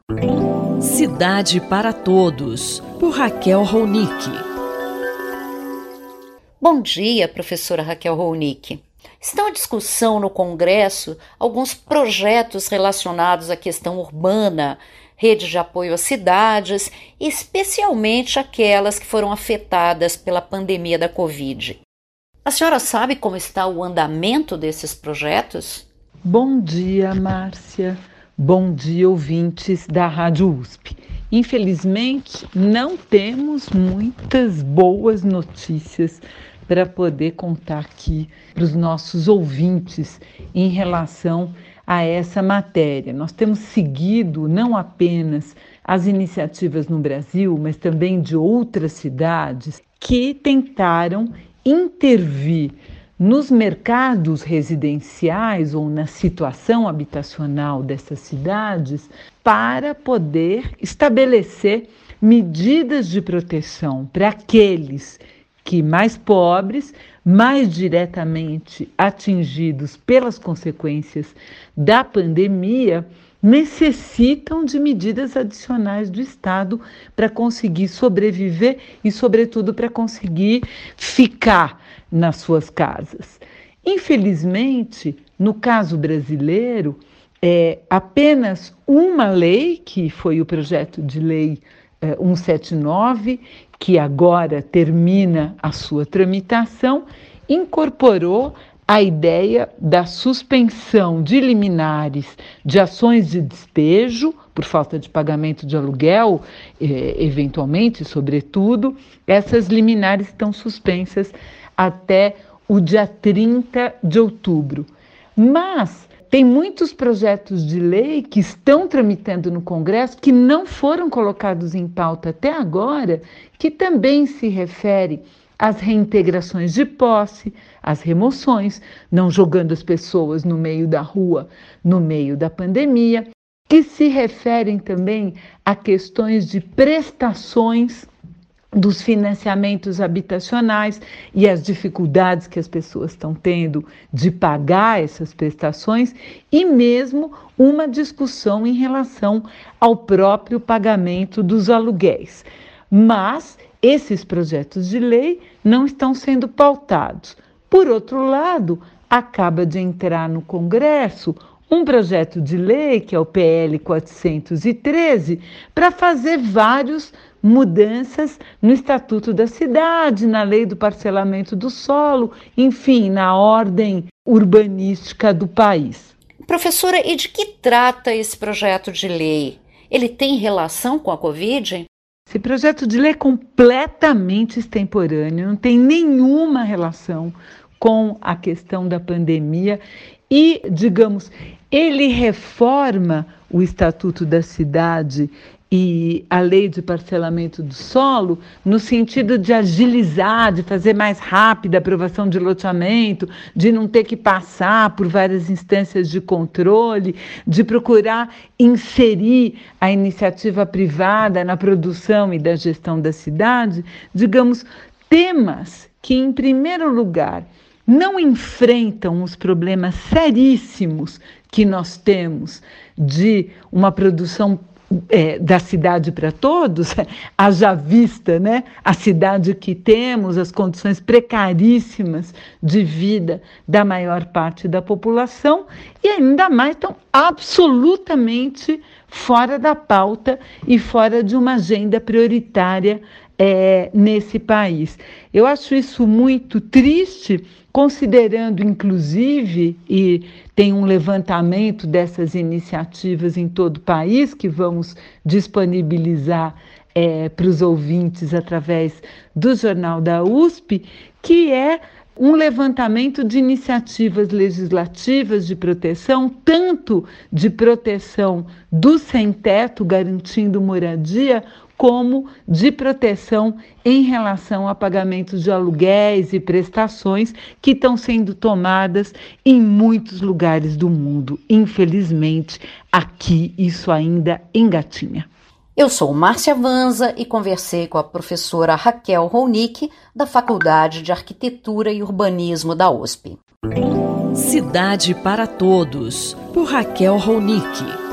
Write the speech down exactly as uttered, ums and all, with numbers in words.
Cidade para Todos, por Raquel Ronick. Bom dia, professora Raquel Ronick. Estão em discussão no Congresso alguns projetos relacionados à questão urbana, rede de apoio às cidades, especialmente aquelas que foram afetadas pela pandemia da Covid. A senhora sabe como está o andamento desses projetos? Bom dia, Márcia. Bom dia, ouvintes da Rádio U S P. Infelizmente, não temos muitas boas notícias para poder contar aqui para os nossos ouvintes em relação a essa matéria. Nós temos seguido não apenas as iniciativas no Brasil, mas também de outras cidades que tentaram intervir nos mercados residenciais ou na situação habitacional dessas cidades para poder estabelecer medidas de proteção para aqueles que mais pobres, mais diretamente atingidos pelas consequências da pandemia, necessitam de medidas adicionais do Estado para conseguir sobreviver e, sobretudo, para conseguir ficar nas suas casas. Infelizmente, no caso brasileiro, é apenas uma lei, que foi o projeto de lei é, cento e setenta e nove, que agora termina a sua tramitação, incorporou a ideia da suspensão de liminares de ações de despejo por falta de pagamento de aluguel, eh, eventualmente, sobretudo. Essas liminares estão suspensas até o dia trinta de outubro. Mas tem muitos projetos de lei que estão tramitando no Congresso que não foram colocados em pauta até agora, que também se refere às reintegrações de posse, às remoções, não jogando as pessoas no meio da rua, no meio da pandemia, que se referem também a questões de prestações dos financiamentos habitacionais e as dificuldades que as pessoas estão tendo de pagar essas prestações, e mesmo uma discussão em relação ao próprio pagamento dos aluguéis. Mas esses projetos de lei não estão sendo pautados. Por outro lado, acaba de entrar no Congresso um projeto de lei, que é o P L quatrocentos e treze, para fazer várias mudanças no Estatuto da Cidade, na lei do parcelamento do solo, enfim, na ordem urbanística do país. Professora, e de que trata esse projeto de lei? Ele tem relação com a Covid? Esse projeto de lei é completamente extemporâneo, não tem nenhuma relação com a questão da pandemia e, digamos, ele reforma o Estatuto da Cidade e a lei de parcelamento do solo no sentido de agilizar, de fazer mais rápida a aprovação de loteamento, de não ter que passar por várias instâncias de controle, de procurar inserir a iniciativa privada na produção e da gestão da cidade, digamos, temas que, em primeiro lugar, não enfrentam os problemas seríssimos que nós temos de uma produção É, da cidade para todos, haja vista, né? A cidade que temos, as condições precaríssimas de vida da maior parte da população, e ainda mais estão absolutamente fora da pauta e fora de uma agenda prioritária é, nesse país. Eu acho isso muito triste, considerando, inclusive, e tem um levantamento dessas iniciativas em todo o país, que vamos disponibilizar é, para os ouvintes através do Jornal da U S P, que é um levantamento de iniciativas legislativas de proteção, tanto de proteção do sem-teto, garantindo moradia, como de proteção em relação a pagamentos de aluguéis e prestações que estão sendo tomadas em muitos lugares do mundo. Infelizmente, aqui isso ainda engatinha. Eu sou Márcia Vanza e conversei com a professora Raquel Ronick, da Faculdade de Arquitetura e Urbanismo da U S P. Cidade para Todos, por Raquel Ronick.